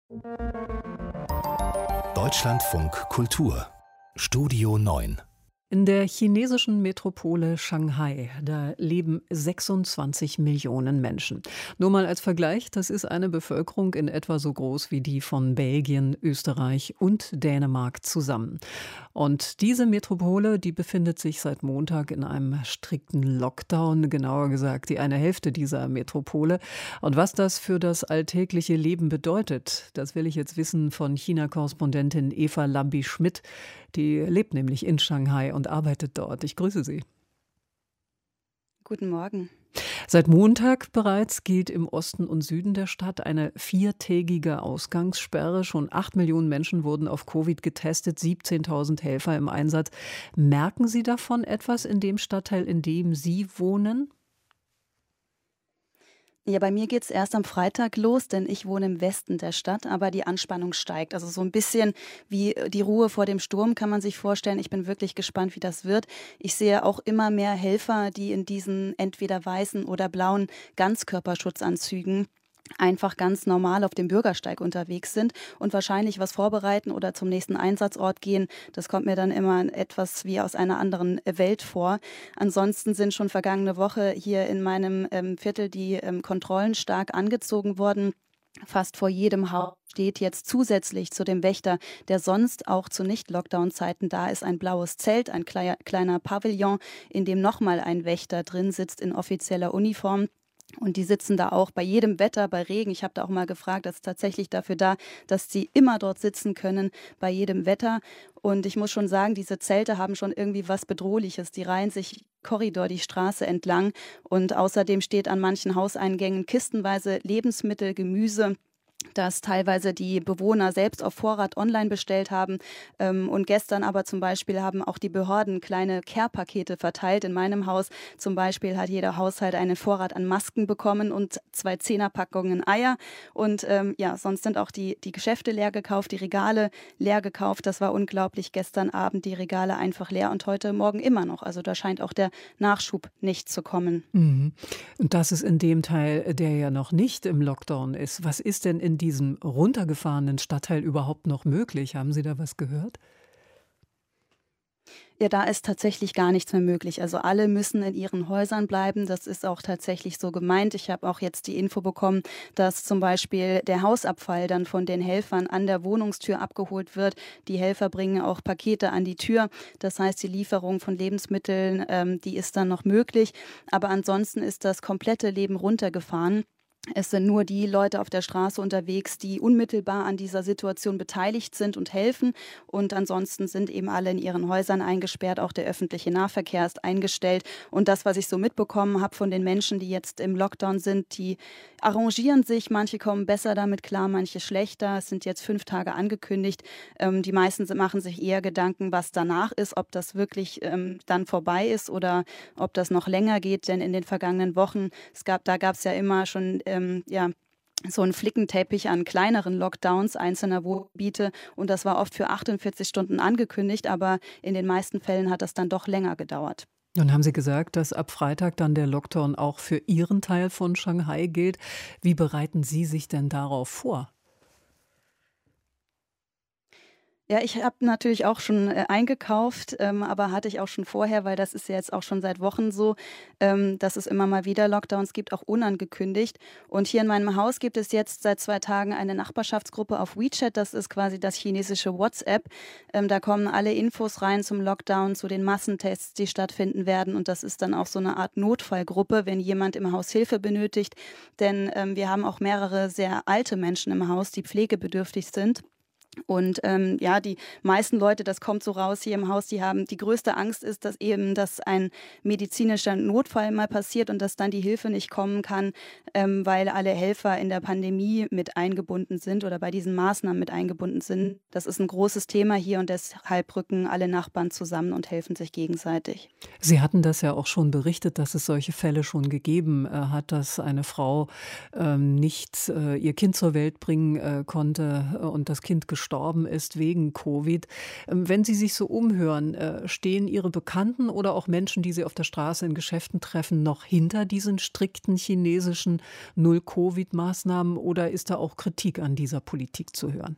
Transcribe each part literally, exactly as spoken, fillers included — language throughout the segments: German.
Deutschlandfunk Kultur Studio neun. In der chinesischen Metropole Shanghai, da leben sechsundzwanzig Millionen Menschen. Nur mal als Vergleich, das ist eine Bevölkerung in etwa so groß wie die von Belgien, Österreich und Dänemark zusammen. Und diese Metropole, die befindet sich seit Montag in einem strikten Lockdown, genauer gesagt die eine Hälfte dieser Metropole. Und was das für das alltägliche Leben bedeutet, das will ich jetzt wissen von China-Korrespondentin Eva Lambi-Schmidt. Die lebt nämlich in Shanghai und arbeitet dort. Ich grüße Sie. Guten Morgen. Seit Montag bereits gilt im Osten und Süden der Stadt eine viertägige Ausgangssperre. Schon acht Millionen Menschen wurden auf Covid getestet, siebzehntausend Helfer im Einsatz. Merken Sie davon etwas in dem Stadtteil, in dem Sie wohnen? Ja, bei mir geht's erst am Freitag los, denn ich wohne im Westen der Stadt, aber die Anspannung steigt. Also so ein bisschen wie die Ruhe vor dem Sturm kann man sich vorstellen. Ich bin wirklich gespannt, wie das wird. Ich sehe auch immer mehr Helfer, die in diesen entweder weißen oder blauen Ganzkörperschutzanzügen einfach ganz normal auf dem Bürgersteig unterwegs sind und wahrscheinlich was vorbereiten oder zum nächsten Einsatzort gehen. Das kommt mir dann immer etwas wie aus einer anderen Welt vor. Ansonsten sind schon vergangene Woche hier in meinem ähm, Viertel die ähm, Kontrollen stark angezogen worden. Fast vor jedem Haus steht jetzt zusätzlich zu dem Wächter, der sonst auch zu Nicht-Lockdown-Zeiten da ist, ein blaues Zelt, ein kleiner, kleiner Pavillon, in dem nochmal ein Wächter drin sitzt in offizieller Uniform. Und die sitzen da auch bei jedem Wetter, bei Regen. Ich habe da auch mal gefragt, das ist tatsächlich dafür da, dass sie immer dort sitzen können, bei jedem Wetter. Und ich muss schon sagen, diese Zelte haben schon irgendwie was Bedrohliches. Die reihen sich Korridor die Straße entlang. Und außerdem steht an manchen Hauseingängen kistenweise Lebensmittel, Gemüse, dass teilweise die Bewohner selbst auf Vorrat online bestellt haben. Und gestern aber zum Beispiel haben auch die Behörden kleine Care-Pakete verteilt. In meinem Haus zum Beispiel hat jeder Haushalt einen Vorrat an Masken bekommen und zwei Zehnerpackungen Eier. Und ähm, ja, sonst sind auch die, die Geschäfte leer gekauft, die Regale leer gekauft. Das war unglaublich. Gestern Abend die Regale einfach leer und heute Morgen immer noch. Also da scheint auch der Nachschub nicht zu kommen. Mhm. Und das ist in dem Teil, der ja noch nicht im Lockdown ist. Was ist denn in in diesem runtergefahrenen Stadtteil überhaupt noch möglich? Haben Sie da was gehört? Ja, da ist tatsächlich gar nichts mehr möglich. Also alle müssen in ihren Häusern bleiben. Das ist auch tatsächlich so gemeint. Ich habe auch jetzt die Info bekommen, dass zum Beispiel der Hausabfall dann von den Helfern an der Wohnungstür abgeholt wird. Die Helfer bringen auch Pakete an die Tür. Das heißt, die Lieferung von Lebensmitteln, ähm, die ist dann noch möglich. Aber ansonsten ist das komplette Leben runtergefahren. Es sind nur die Leute auf der Straße unterwegs, die unmittelbar an dieser Situation beteiligt sind und helfen. Und ansonsten sind eben alle in ihren Häusern eingesperrt. Auch der öffentliche Nahverkehr ist eingestellt. Und das, was ich so mitbekommen habe von den Menschen, die jetzt im Lockdown sind, die arrangieren sich. Manche kommen besser damit klar, manche schlechter. Es sind jetzt fünf Tage angekündigt. Ähm, die meisten machen sich eher Gedanken, was danach ist, ob das wirklich ähm, dann vorbei ist oder ob das noch länger geht. Denn in den vergangenen Wochen, es gab, da gab es ja immer schon Ähm, ja, so ein Flickenteppich an kleineren Lockdowns einzelner Wohngebiete und das war oft für achtundvierzig Stunden angekündigt, aber in den meisten Fällen hat das dann doch länger gedauert. Nun haben Sie gesagt, dass ab Freitag dann der Lockdown auch für Ihren Teil von Shanghai gilt. Wie bereiten Sie sich denn darauf vor? Ja, ich habe natürlich auch schon äh, eingekauft, ähm, aber hatte ich auch schon vorher, weil das ist ja jetzt auch schon seit Wochen so, ähm, dass es immer mal wieder Lockdowns gibt, auch unangekündigt. Und hier in meinem Haus gibt es jetzt seit zwei Tagen eine Nachbarschaftsgruppe auf WeChat. Das ist quasi das chinesische WhatsApp. Ähm, da kommen alle Infos rein zum Lockdown, zu den Massentests, die stattfinden werden. Und das ist dann auch so eine Art Notfallgruppe, wenn jemand im Haus Hilfe benötigt. Denn ähm, wir haben auch mehrere sehr alte Menschen im Haus, die pflegebedürftig sind. Und ähm, ja, die meisten Leute, das kommt so raus hier im Haus, die haben, die größte Angst ist, dass eben, dass ein medizinischer Notfall mal passiert und dass dann die Hilfe nicht kommen kann, ähm, weil alle Helfer in der Pandemie mit eingebunden sind oder bei diesen Maßnahmen mit eingebunden sind. Das ist ein großes Thema hier und deshalb rücken alle Nachbarn zusammen und helfen sich gegenseitig. Sie hatten das ja auch schon berichtet, dass es solche Fälle schon gegeben äh, hat, dass eine Frau ähm, nicht äh, ihr Kind zur Welt bringen äh, konnte äh, und das Kind gestorben gestorben ist wegen Covid. Ähm, Wenn Sie sich so umhören, äh, stehen Ihre Bekannten oder auch Menschen, die Sie auf der Straße in Geschäften treffen, noch hinter diesen strikten chinesischen Null-Covid-Maßnahmen oder ist da auch Kritik an dieser Politik zu hören?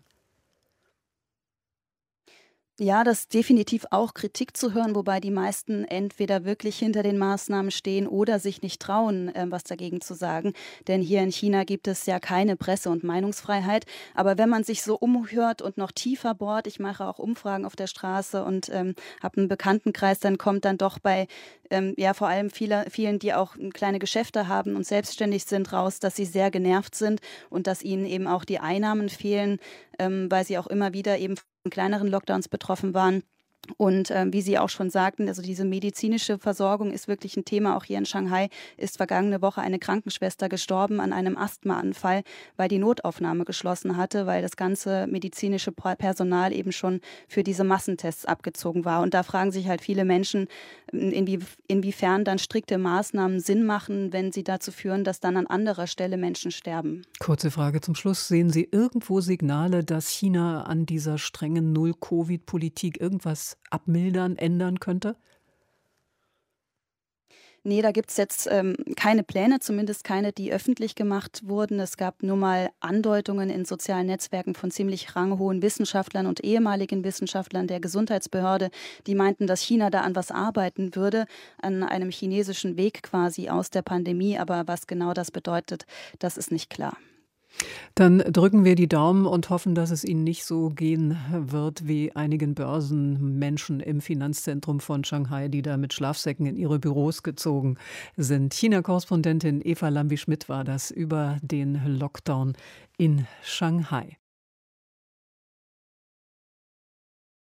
Ja, das ist definitiv auch Kritik zu hören, wobei die meisten entweder wirklich hinter den Maßnahmen stehen oder sich nicht trauen, ähm, was dagegen zu sagen. Denn hier in China gibt es ja keine Presse- und Meinungsfreiheit. Aber wenn man sich so umhört und noch tiefer bohrt, ich mache auch Umfragen auf der Straße und ähm, habe einen Bekanntenkreis, dann kommt dann doch bei ähm, ja vor allem viele, vielen, die auch kleine Geschäfte haben und selbstständig sind, raus, dass sie sehr genervt sind und dass ihnen eben auch die Einnahmen fehlen, ähm, weil sie auch immer wieder eben von kleineren Lockdowns betroffen waren. Und ähm, wie Sie auch schon sagten, also diese medizinische Versorgung ist wirklich ein Thema. Auch hier in Shanghai ist vergangene Woche eine Krankenschwester gestorben an einem Asthmaanfall, weil die Notaufnahme geschlossen hatte, weil das ganze medizinische Personal eben schon für diese Massentests abgezogen war. Und da fragen sich halt viele Menschen, inwie, inwiefern dann strikte Maßnahmen Sinn machen, wenn sie dazu führen, dass dann an anderer Stelle Menschen sterben. Kurze Frage zum Schluss. Sehen Sie irgendwo Signale, dass China an dieser strengen Null-Covid-Politik irgendwas abmildern, ändern könnte? Nee, da gibt's jetzt ähm, keine Pläne, zumindest keine, die öffentlich gemacht wurden. Es gab nur mal Andeutungen in sozialen Netzwerken von ziemlich ranghohen Wissenschaftlern und ehemaligen Wissenschaftlern der Gesundheitsbehörde, die meinten, dass China da an was arbeiten würde, an einem chinesischen Weg quasi aus der Pandemie. Aber was genau das bedeutet, das ist nicht klar. Dann drücken wir die Daumen und hoffen, dass es Ihnen nicht so gehen wird wie einigen Börsenmenschen im Finanzzentrum von Shanghai, die da mit Schlafsäcken in ihre Büros gezogen sind. China-Korrespondentin Eva Lambi-Schmidt war das über den Lockdown in Shanghai.